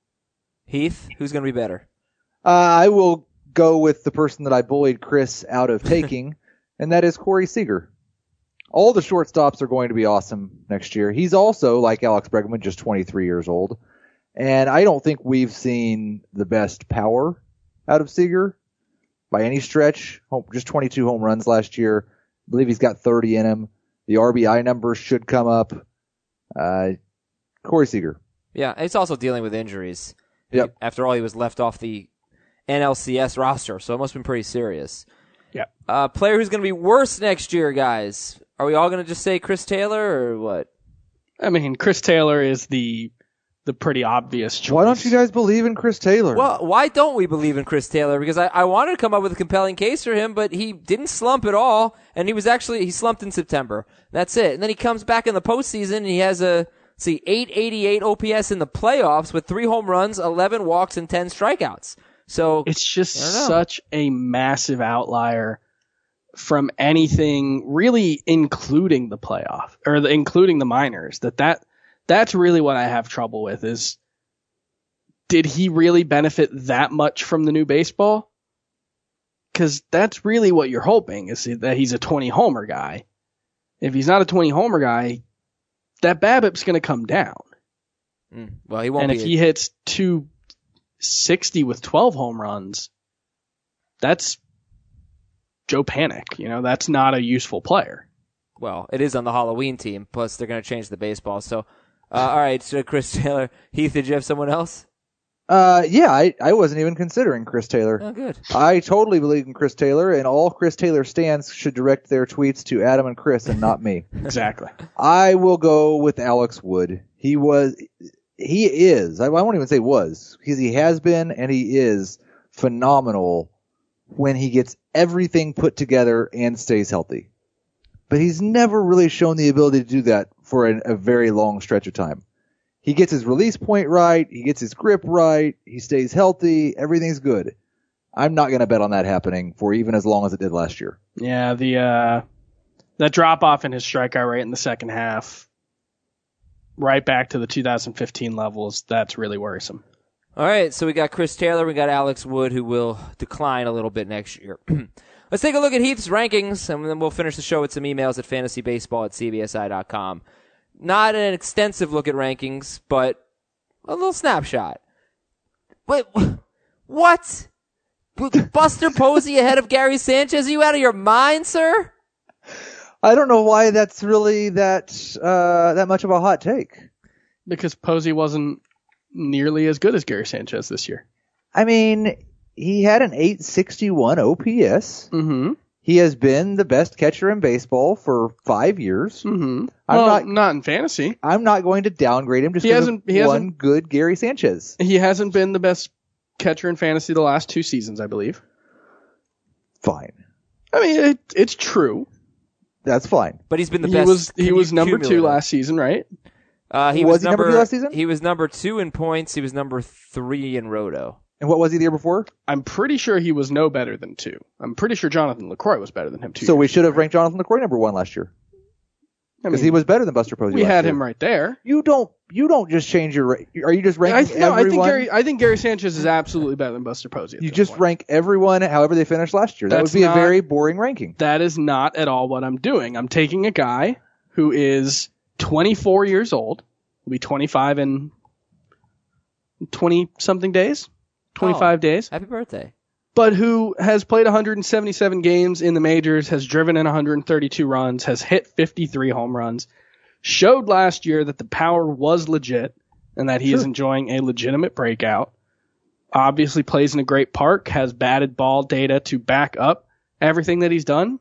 Heath, who's going to be better? Uh, I will go with the person that I bullied Chris out of taking, and that is Corey Seager. All the shortstops are going to be awesome next year. He's also, like Alex Bregman, just twenty-three years old. And I don't think we've seen the best power out of Seager by any stretch. Just twenty-two home runs last year. I believe he's got thirty in him. The R B I numbers should come up. Uh, Corey Seager. Yeah, and he's also dealing with injuries. Yep. After all, he was left off the N L C S roster, so it must have been pretty serious. Yep. Uh, player who's going to be worse next year, guys. Are we all going to just say Chris Taylor or what? I mean, Chris Taylor is the the pretty obvious choice. Why don't you guys believe in Chris Taylor? Well, why don't we believe in Chris Taylor? Because I, I wanted to come up with a compelling case for him, but he didn't slump at all, and he was actually, he slumped in September. That's it. And then he comes back in the postseason, and he has a, see, eight eighty-eight O P S in the playoffs with three home runs, eleven walks, and ten strikeouts. So It's just I don't know. such a massive outlier from anything, really including the playoff, or the, including the minors, that that that's really what I have trouble with is, did he really benefit that much from the new baseball? Because that's really what you're hoping, is that he's a twenty homer guy. If he's not a twenty homer guy, that BABIP's going to come down. Mm, well, he won't And be. if he hits two sixty with twelve home runs, that's Joe Panic. You know, that's not a useful player. Well, it is on the Halloween team, plus they're going to change the baseball. So, uh, all right, so Chris Taylor. Heath, did you have someone else? Uh, yeah, I, I wasn't even considering Chris Taylor. Oh, good. I totally believe in Chris Taylor, and all Chris Taylor stands should direct their tweets to Adam and Chris and not me. Exactly. I will go with Alex Wood. He was, he is, I won't even say was, because he has been and he is phenomenal when he gets everything put together and stays healthy. But he's never really shown the ability to do that for a, a very long stretch of time. He gets his release point right. He gets his grip right. He stays healthy. Everything's good. I'm not going to bet on that happening for even as long as it did last year. Yeah, the uh, that drop off in his strikeout rate in the second half, right back to the two thousand fifteen levels, that's really worrisome. All right, so we got Chris Taylor, we got Alex Wood, who will decline a little bit next year. Let's take a look at Heath's rankings, and then we'll finish the show with some emails at fantasybaseball at c b s i dot com. Not an extensive look at rankings, but a little snapshot. Wait, what? Buster Posey ahead of Gary Sanchez? Are you out of your mind, sir? I don't know why that's really that uh, that much of a hot take. Because Posey wasn't nearly as good as Gary Sanchez this year. I mean, he had an eight sixty-one O P S. Mm-hmm. He has been the best catcher in baseball for five years. Mm-hmm. I'm well, not, not in fantasy. I'm not going to downgrade him just He because hasn't- of he one hasn't- good Gary Sanchez. He hasn't been the best catcher in fantasy the last two seasons, I believe. Fine. I mean, it, it's true. That's fine. But he's been the He best. was he was number two cumulative. last season, right? Uh, he Was was, he number two last season? He was number two in points. He was number three in roto. And what was he the year before? I'm pretty sure he was no better than two. I'm pretty sure Jonathan LaCroix was better than him two. So years we should ago, have ranked Jonathan LaCroix number one last year. I Because mean, he was better than Buster Posey we last had year. him right there. You don't you don't just change your ra- are you just I, ranking no, I think everyone? Gary I think Gary Sanchez is absolutely better than Buster Posey. at you this just point. rank everyone however they finished last year. That That's would be not- a very boring ranking. That is not at all what I'm doing. I'm taking a guy who is twenty-four years old. Will be twenty-five in twenty something days, twenty-five Oh. days. Happy birthday. But who has played one hundred seventy-seven games in the majors, has driven in one hundred thirty-two runs, has hit fifty-three home runs, showed last year that the power was legit and that he Sure. is enjoying a legitimate breakout. Obviously plays in a great park, has batted ball data to back up everything that he's done.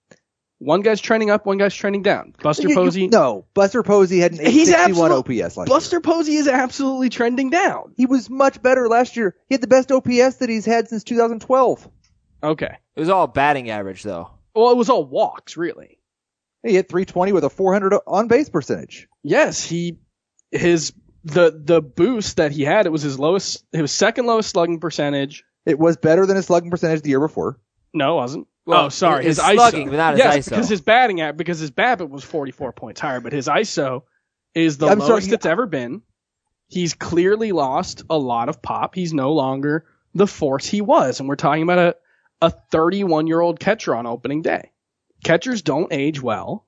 One guy's trending up, one guy's trending down. Buster You- you- Posey, no, Buster Posey had an He's eight sixty-one absolute- O P S last Buster year. Posey is absolutely trending down. He was much better last year. He had the best O P S that he's had since two thousand twelve. Okay. It was all batting average, though. Well, it was all walks, really. He hit three twenty with a four hundred on base percentage. Yes, he his the the boost that he had, it was his lowest, it was second lowest slugging percentage. It was better than his slugging percentage the year before. No, it wasn't. Well, oh, sorry, his his, I S O. slugging, but not his yes, I S O. because his batting at because his BABIP was forty-four points higher, but his I S O is the I'm sorry, lowest he- it's ever been. He's clearly lost a lot of pop. He's no longer the force he was, and we're talking about a a thirty-one-year-old catcher on opening day. Catchers don't age well.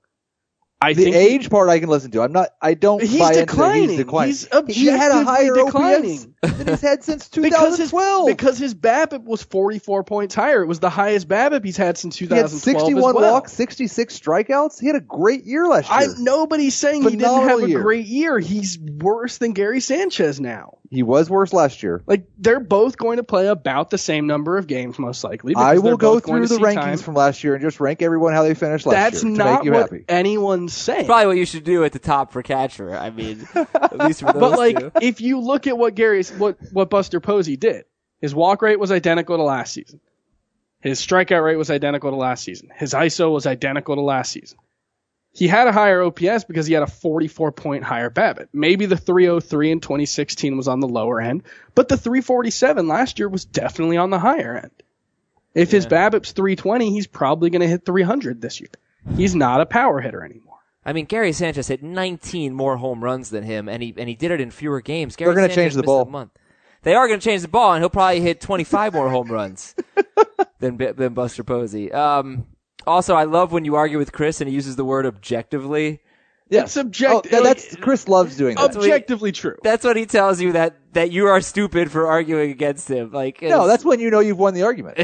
I The think age part I can listen to. I'm not. I don't He's buy declining. into that he's declining. He's he had a objectively higher O P S declining. than he's had since because his twenty twelve. because his BABIP was forty-four points higher. It was the highest BABIP he's had since he had twenty twelve sixty-one as well. walks, sixty-six strikeouts. He had a great year last I, year. nobody's saying he didn't Phenomenal have a year. great year. He's worse than Gary Sanchez now. He was worse last year. Like, they're both going to play about the same number of games, most likely. because I will they're go both going through to the see rankings time. from last year and just rank everyone how they finished last That's year to not make you what happy. anyone's saying. Probably what you should do at the top for catcher. I mean, at least for those But like, two. if you look at what Gary's, what, what Buster Posey did, his walk rate was identical to last season. His strikeout rate was identical to last season. His I S O was identical to last season. He had a higher O P S because he had a forty-four point higher BABIP. Maybe the three oh three in twenty sixteen was on the lower end, but the three forty-seven last year was definitely on the higher end. If his Yeah. BABIP's three twenty, he's probably going to hit three hundred this year. He's not a power hitter anymore. I mean, Gary Sanchez hit nineteen more home runs than him, and he and he did it in fewer games. Gary They're gonna Sanchez change the missed ball. a month. They are going to change the ball, and he'll probably hit twenty-five more home runs than than Buster Posey. Um, also, I love when you argue with Chris and he uses the word objectively. It's object- Oh, that- that's Chris loves doing that. Objectively true. That's when he tells you that that you are stupid for arguing against him. Like, No, it's- that's when you know you've won the argument.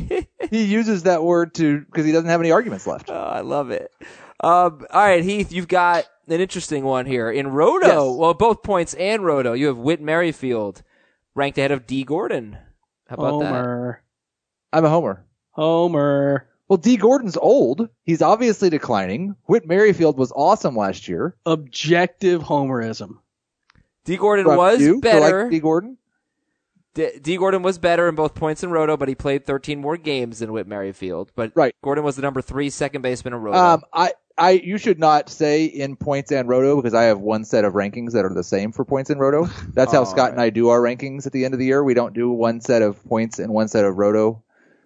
He uses that word to because he doesn't have any arguments left. Oh, I love it. Um, all right, Heath, you've got an interesting one here. In Roto, Yes. well, both points and Roto, you have Whit Merrifield ranked ahead of D. Gordon. How about that? Homer. I'm a homer. Homer. Well, D. Gordon's old. He's obviously declining. Whit Merrifield was awesome last year. Objective homerism. D. Gordon From was you, for, better. like D. Gordon. D-, D. Gordon was better in both points and Roto, but he played thirteen more games than Whit Merrifield. But Right. Gordon was the number three second baseman in Roto. Um, I, I, you should not say in points and roto because I have one set of rankings that are the same for points and roto. That's how Oh, Scott and I do our rankings at the end of the year. We don't do one set of points and one set of roto.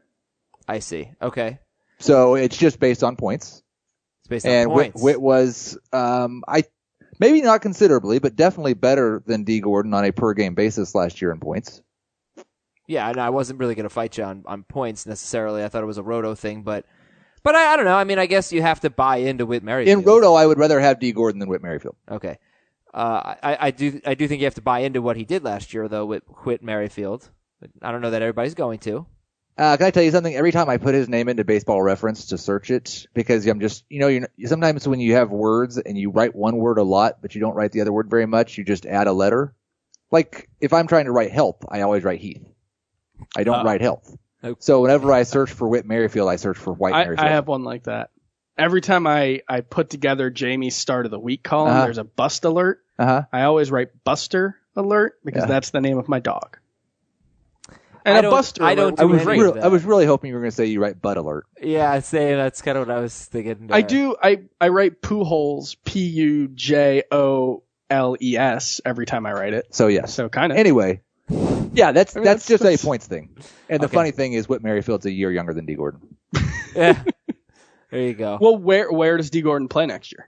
I see. Okay. So it's just based on points. It's based on And Whit, points. Whit was, um, I, maybe not considerably, but definitely better than D. Gordon on a per game basis last year in points. Yeah, and I wasn't really going to fight you on, on points necessarily. I thought it was a Roto thing, but but I, I don't know. I mean, I guess you have to buy into Whit Merrifield. In roto, I would rather have D. Gordon than Whit Merrifield. Okay. Uh, I, I do I do think you have to buy into what he did last year, though, with Whit Merrifield. But I don't know that everybody's going to. Uh, can I tell you something? Every time I put his name into Baseball Reference to search it, because I'm just, you know, you're, sometimes when you have words and you write one word a lot, but you don't write the other word very much, you just add a letter. Like, if I'm trying to write help, I always write Heath. I don't Uh, write health. Okay. So whenever I search for Whit Merrifield, I search for White I, Merrifield. I have one like that. Every time I, I put together Jamie's start of the week column, Uh-huh. there's a bust alert. Uh-huh. I always write Buster alert because Yeah. that's the name of my dog. And I a don't- Buster I alert don't would do I be was, any great. of real, that. I was really hoping you were going to say you write Bud Alert. Yeah, I'd say that's kind of what I was thinking. I Uh, do. I, I write Pujols, P U J O L E S every time I write it. So, yes. So kind of. Anyway, yeah, that's I mean, that's that's- just that's- a points thing. And the Okay. funny thing is Whit Merrifield's a year younger than D. Gordon. Yeah. There you go. Well, where where does D. Gordon play next year?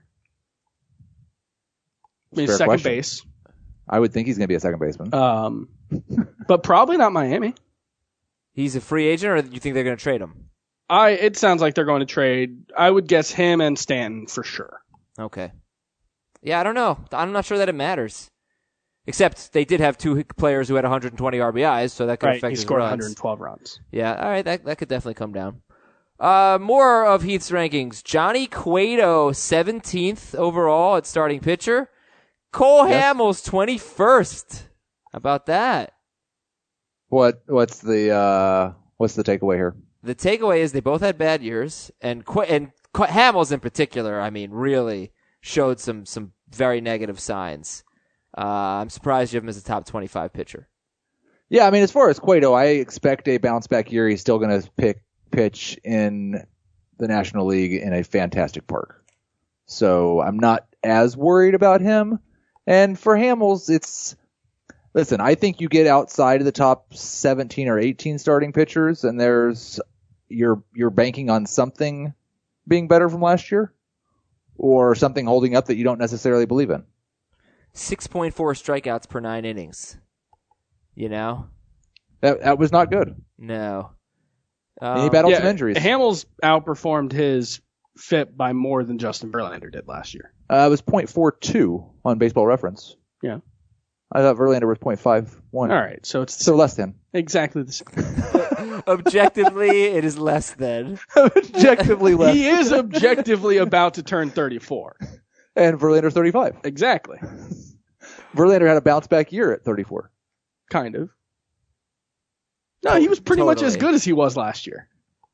I mean, Fair second question. base. I would think he's going to be a second baseman. Um, but probably not Miami. He's a free agent, or do you think they're going to trade him? I. It sounds like they're going to trade. I would guess him and Stanton for sure. Okay. Yeah, I don't know. I'm not sure that it matters. Except they did have two players who had one hundred twenty R B Is, so that could Right, affect he his scored runs. one hundred twelve runs. Yeah, all right, that that could definitely come down. Uh, more of Heath's rankings. Johnny Cueto, seventeenth overall at starting pitcher. Cole Yes. Hamels, twenty-first. How about that? What what's the uh, what's the takeaway here? The takeaway is they both had bad years, and Qu- and Qu- Hamels in particular, I mean, really showed some some very negative signs. Uh, I'm surprised you have him as a top twenty-five pitcher. Yeah, I mean, as far as Cueto, I expect a bounce back year. He's still going to pick pitch in the National League in a fantastic park. So I'm not as worried about him. And for Hamels, it's listen. I think you get outside of the top seventeen or eighteen starting pitchers, and there's you're you're banking on something being better from last year, or something holding up that you don't necessarily believe in. six point four strikeouts per nine innings. You know? That that was not good. No. And he Um, battled Yeah, some injuries. Hamels outperformed his F I P by more than Justin Verlander did last year. Uh, it was point four two on Baseball Reference. Yeah. I thought Verlander was point five one. All right, so it's So less than. exactly the same. Objectively, it is less than. Objectively less. He is objectively about to turn thirty-four. And Verlander's thirty-five. Exactly. Verlander had a bounce back year at thirty-four. Kind of. No, he was pretty much as Totally. good as he was last year.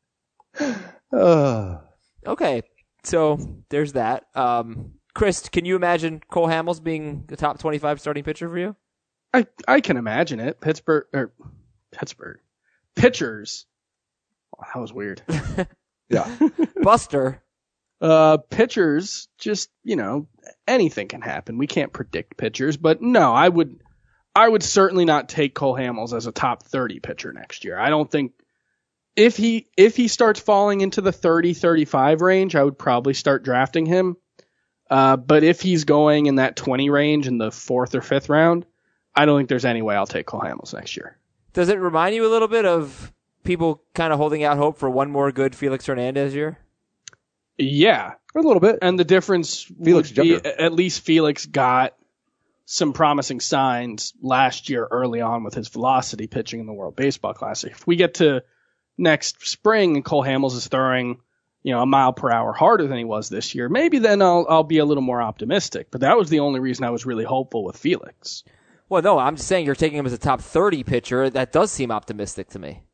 Uh, Okay, so there's that. Um, Chris, can you imagine Cole Hamels being the top twenty-five starting pitcher for you? I I can imagine it. Pittsburgh or Pittsburgh pitchers. Oh, that was weird. yeah. Buster. Uh, pitchers, just, you know, anything can happen. We can't predict pitchers, but no, I would, I would certainly not take Cole Hamels as a top thirty pitcher next year. I don't think if he, if he starts falling into the thirty, thirty-five range, I would probably start drafting him. Uh, but if he's going in that twenty range in the fourth or fifth round, I don't think there's any way I'll take Cole Hamels next year. Does it remind you a little bit of people kind of holding out hope for one more good Felix Hernandez year? Yeah. A little bit. And the difference Felix would be, younger. at least Felix got some promising signs last year early on with his velocity pitching in the World Baseball Classic. If we get to next spring and Cole Hamels is throwing, you know, a mile per hour harder than he was this year, maybe then I'll I'll be a little more optimistic. But that was the only reason I was really hopeful with Felix. Well, no, I'm just saying you're taking him as a top thirty pitcher. That does seem optimistic to me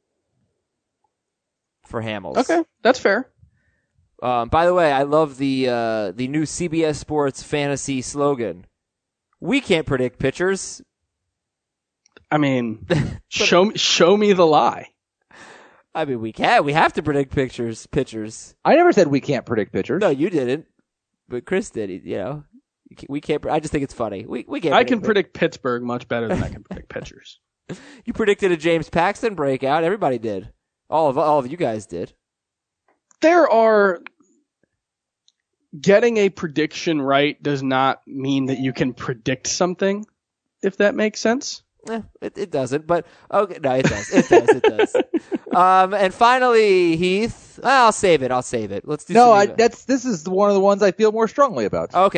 for Hamels. Okay, that's fair. Um, by the way, I love the uh, the new C B S Sports fantasy slogan. We can't predict pitchers. I mean, show me show me the lie. I mean, we can. We have to predict pitchers. Pitchers. I never said we can't predict pitchers. No, you didn't, but Chris did. You know, we can't. I just think it's funny. We we can't. I can predict predict Pittsburgh much better than I can predict pitchers. You predicted a James Paxton breakout. Everybody did. All of all of you guys did. There are getting a prediction right does not mean that you can predict something, if that makes sense. Eh, it, it doesn't, but okay, no, it does. It does. It does. Um, and finally, Heath. I'll save it. I'll save it. Let's do. No, some I, even- that's this is one of the ones I feel more strongly about. Okay.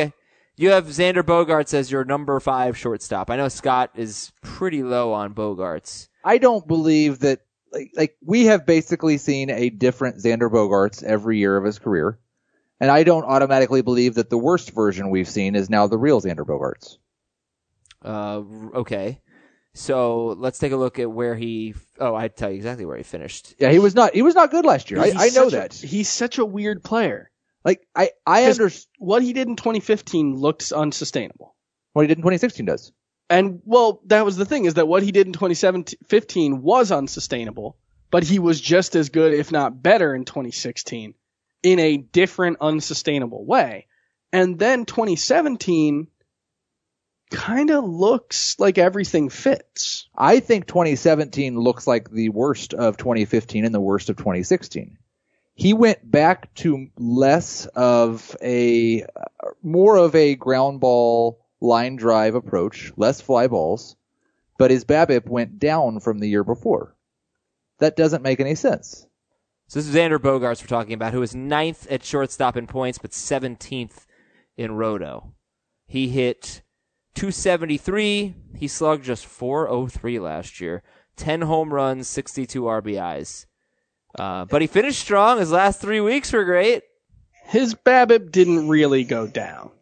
You have Xander Bogaerts as your number five shortstop. I know Scott is pretty low on Bogaerts. I don't believe that, like, like we have basically seen a different Xander Bogaerts every year of his career. And I don't automatically believe that the worst version we've seen is now the real Xander Bogaerts. Uh, okay. So let's take a look at where he. Oh, I'd tell you exactly where he finished. Yeah, he was not. He was not good last year. I, I know that. A, he's such a weird player. Like I, I understand what he did in twenty fifteen looked unsustainable. What he did in twenty sixteen does. And well, that was the thing is that what he did in twenty fifteen was unsustainable, but he was just as good, if not better, in twenty sixteen in a different, unsustainable way. And then twenty seventeen. Kind of looks like everything fits. I think twenty seventeen looks like the worst of twenty fifteen and the worst of twenty sixteen. He went back to less of a, more of a ground ball line drive approach, less fly balls, but his BABIP went down from the year before. That doesn't make any sense. So this is Xander Bogaerts we're talking about, who is ninth at shortstop in points, but seventeenth in roto. He hit two seventy-three. He slugged just four oh three last year. ten home runs, sixty-two R B Is. Uh, but he finished strong. His last three weeks were great. His BABIP didn't really go down.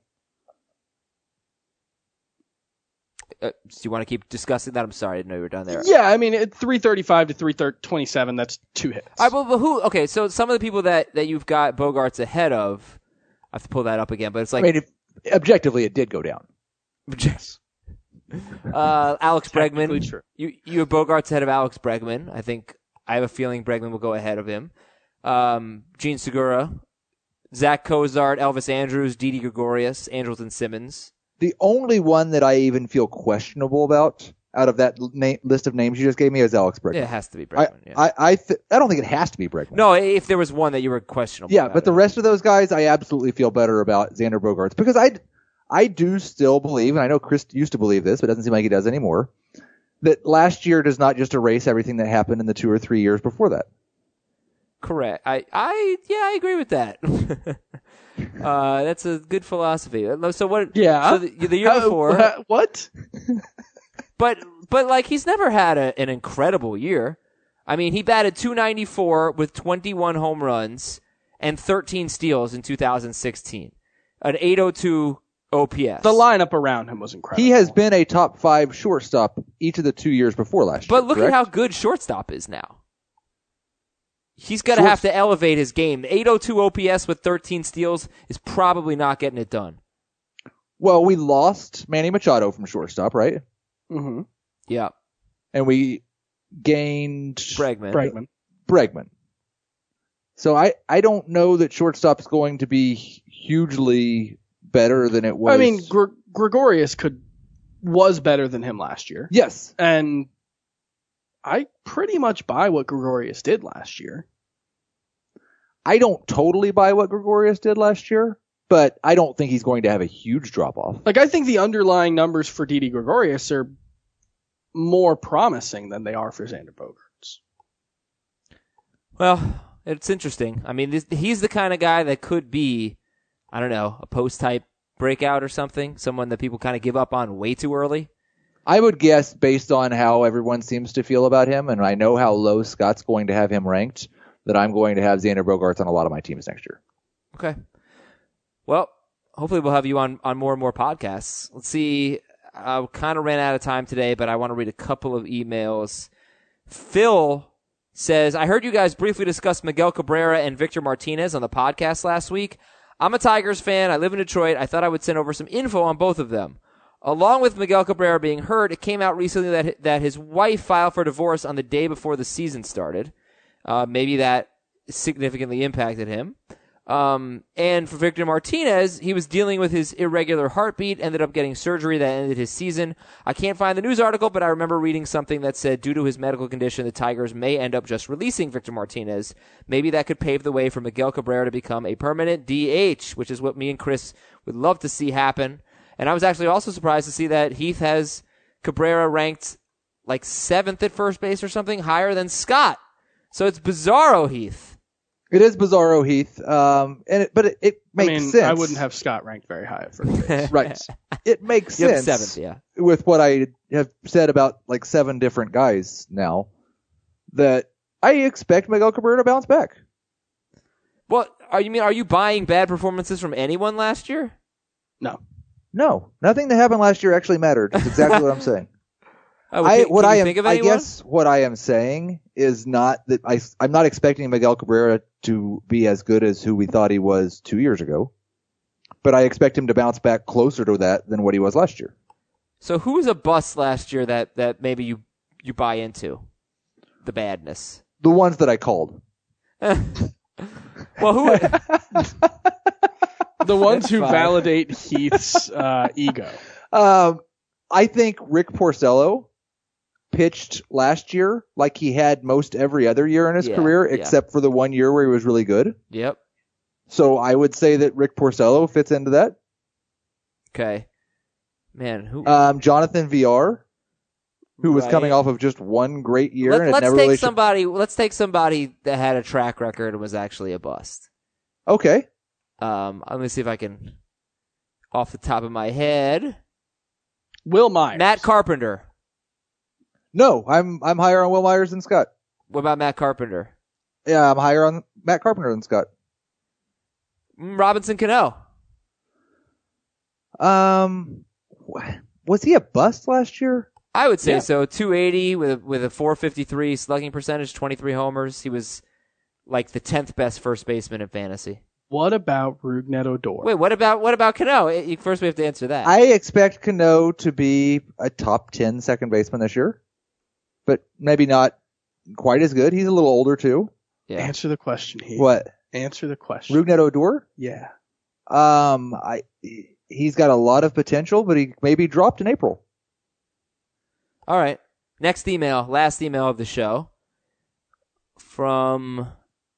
Uh, do you want to keep discussing that? I'm sorry, I didn't know you were done there. Yeah, I mean, at three thirty-five to three twenty-seven, that's two hits. All right, but, but who? Okay, so some of the people that, that you've got Bogaerts ahead of, I have to pull that up again, but it's like... I mean, if, objectively, it did go down. uh, Alex Bregman. True. You you have Bogaerts ahead of Alex Bregman. I think I have a feeling Bregman will go ahead of him. Um, Gene Segura, Zach Cozart, Elvis Andrews, Didi Gregorius, Andrelton Simmons. The only one that I even feel questionable about out of that na- list of names you just gave me is Alex Bregman. Yeah, it has to be Bregman. I yeah. I I, th- I don't think it has to be Bregman. No, if there was one that you were questionable. Yeah, about but the it. rest of those guys, I absolutely feel better about Xander Bogaerts because I. I do still believe, and I know Chris used to believe this, but it doesn't seem like he does anymore, that last year does not just erase everything that happened in the two or three years before that. Correct. I, I, yeah, I agree with that. uh, that's a good philosophy. So what? Yeah. So the, the year How- before, wha- what? but but like he's never had a, an incredible year. I mean, he batted two ninety-four with twenty-one home runs and thirteen steals in two thousand sixteen, an eight oh two O P S. The lineup around him was incredible. He has been a top five shortstop each of the two years before last year. But look correct? at how good shortstop is now. He's going to Short- have to elevate his game. eight oh two O P S with thirteen steals is probably not getting it done. Well, we lost Manny Machado from shortstop, right? Mm-hmm. Yeah. And we gained Bregman. Bregman. Bregman. So I, I don't know that shortstop's going to be hugely better than it was. I mean, Gre- Gregorius could was better than him last year. yes. And I pretty much buy what Gregorius did last year. I don't totally buy what Gregorius did last year, but I don't think he's going to have a huge drop off. Like, I think the underlying numbers for Didi Gregorius are more promising than they are for Xander Bogaerts. Well, it's interesting. I mean, this, he's the kind of guy that could be, I don't know, a post-type breakout or something, someone that people kind of give up on way too early. I would guess, based on how everyone seems to feel about him, and I know how low Scott's going to have him ranked, that I'm going to have Xander Bogaerts on a lot of my teams next year. Okay. Well, hopefully we'll have you on, on more and more podcasts. Let's see. I kind of ran out of time today, but I want to read a couple of emails. Phil says, I heard you guys briefly discuss Miguel Cabrera and Victor Martinez on the podcast last week. I'm a Tigers fan. I live in Detroit. I thought I would send over some info on both of them. Along with Miguel Cabrera being hurt, it came out recently that that his wife filed for divorce on the day before the season started. Uh, maybe that significantly impacted him. Um, and for Victor Martinez, he was dealing with his irregular heartbeat, ended up getting surgery that ended his season. I can't find the news article, but I remember reading something that said due to his medical condition, the Tigers may end up just releasing Victor Martinez. Maybe that could pave the way for Miguel Cabrera to become a permanent D H, which is what me and Chris would love to see happen. And I was actually also surprised to see that Heath has Cabrera ranked like seventh at first base or something, higher than Scott. So it's bizarro, Heath. It is Bizarro Heath, um, and it, but it, it makes I mean, sense. I wouldn't have Scott ranked very high at first base. Right. It makes You have sense seventh, yeah. with what I have said about like seven different guys now that I expect Miguel Cabrera to bounce back. Well, are you mean are you buying bad performances from anyone last year? No. No, nothing that happened last year actually mattered. That's exactly what I'm saying. Oh, I, can, what can I you am, think of I anyone? guess what I am saying is not that I, I'm not expecting Miguel Cabrera to be as good as who we thought he was two years ago, but I expect him to bounce back closer to that than what he was last year. So who was a bust last year that, that maybe you, you buy into the badness? The ones that I called. Well, who? The ones That's who fine. validate Heath's uh, ego. Um, I think Rick Porcello pitched last year like he had most every other year in his Yeah, career, yeah. except for the one year where he was really good. Yep. So I would say that Rick Porcello fits into that. Okay. Man, who? Um, Jonathan V R, who was Right. coming off of just one great year Let, and it let's never take really. somebody. Let's take somebody that had a track record and was actually a bust. Okay. Um, let me see if I can, off the top of my head, Will Myers. Matt Carpenter. No, I'm I'm higher on Will Myers than Scott. What about Matt Carpenter? Yeah, I'm higher on Matt Carpenter than Scott. Mm, Robinson Cano. Um, wh- was he a bust last year? I would say Yeah. so. two eighty with a, with a four fifty-three slugging percentage, twenty-three homers. He was like the tenth best first baseman in fantasy. What about Rougned Odor? Wait, what about what about Cano? Eh, First, we have to answer that. I expect Cano to be a top ten second baseman this year, but maybe not quite as good. He's a little older too. yeah. Answer the question, Heath. What? Answer the question. Rougned Odor? Yeah. Um, I he's got a lot of potential, but he maybe dropped in April. All right. Next email, last email of the show from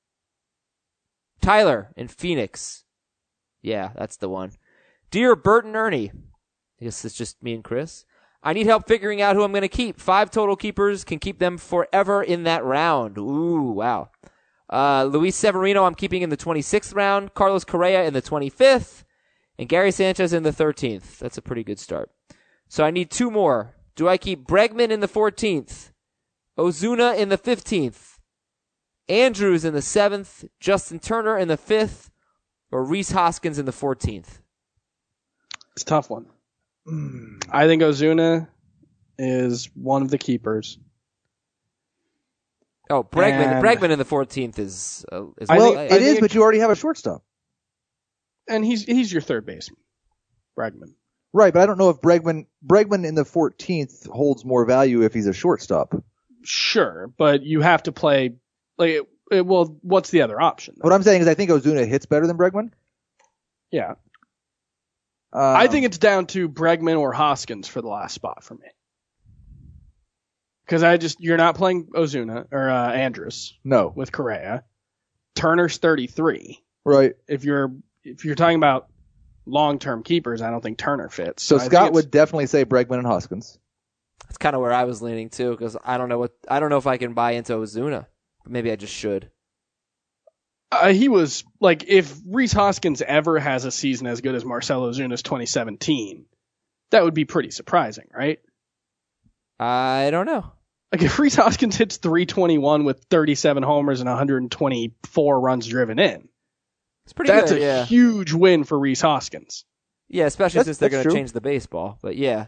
Tyler in Phoenix. Yeah, that's the one. Dear Bert and Ernie, I guess it's just me and Chris. I need help figuring out who I'm going to keep. Five total keepers can keep them forever in that round. Ooh, wow. Uh, Luis Severino, I'm keeping in the twenty-sixth round. Carlos Correa in the twenty-fifth. And Gary Sanchez in the thirteenth. That's a pretty good start. So I need two more. Do I keep Bregman in the fourteenth? Ozuna in the fifteenth? Andrews in the seventh? Justin Turner in the fifth? Or Rhys Hoskins in the fourteenth? It's a tough one. I think Ozuna is one of the keepers. Oh, Bregman. And- Bregman in the fourteenth is... Uh, is I Well, think- it I is, think- but you already have a shortstop. And he's he's your third baseman, Bregman. Right, but I don't know if Bregman Bregman in the fourteenth holds more value if he's a shortstop. Sure, but you have to play like it, it, well, what's the other option? What I'm saying is I think Ozuna hits better than Bregman. Yeah. Um, I think it's down to Bregman or Hoskins for the last spot for me. Because I just you're not playing Ozuna or uh, Andrus no. with Correa. Turner's thirty-three. Right. If you're if you're talking about long-term keepers, I don't think Turner fits. So I think Scott it's- would definitely say Bregman and Hoskins. That's kind of where I was leaning too, because I don't know what I don't know if I can buy into Ozuna. But maybe I just should. Uh, he was like if Rhys Hoskins ever has a season as good as Marcell Ozuna's twenty seventeen, that would be pretty surprising, right? I don't know. Like if Rhys Hoskins hits three twenty-one with thirty-seven homers and one hundred twenty-four runs driven in, It's pretty that's good. a yeah. huge win for Rhys Hoskins. Yeah, especially That's- since they're that's going to true. change the baseball. But yeah.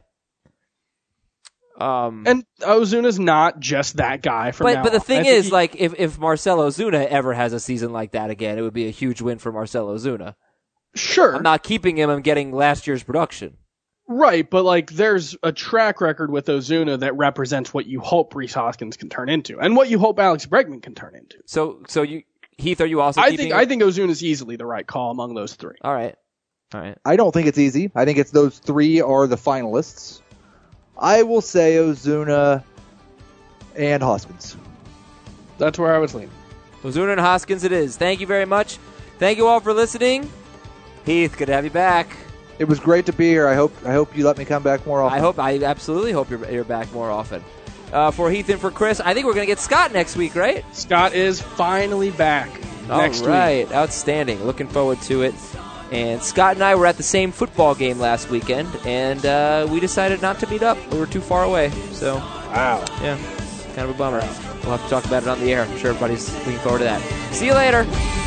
Um, And Ozuna's not just that guy from but now but the on. I thing think is, he- like, if if Marcell Ozuna ever has a season like that again, it would be a huge win for Marcell Ozuna. sure, I'm not keeping him. I'm getting last year's production. right, but like there's a track record with Ozuna that represents what you hope Rhys Hoskins can turn into, and what you hope Alex Bregman can turn into. So so you Heath, are you also? I keeping think him? I think Ozuna's easily the right call among those three. All right, all right. I don't think it's easy. I think it's those three are the finalists. I will say Ozuna and Hoskins. That's where I was leaning. Ozuna and Hoskins, it is. Thank you very much. Thank you all for listening. Heath, good to have you back. It was great to be here. I hope I hope you let me come back more often. I hope, I absolutely hope you're, you're back more often. Uh, for Heath and for Chris, I think we're going to get Scott next week, right? Scott is finally back. All next right, week. Outstanding. Looking forward to it. And Scott and I were at the same football game last weekend, and uh, we decided not to meet up. We were too far away, so Wow. yeah, kind of a bummer. We'll have to talk about it on the air. I'm sure everybody's looking forward to that. See you later.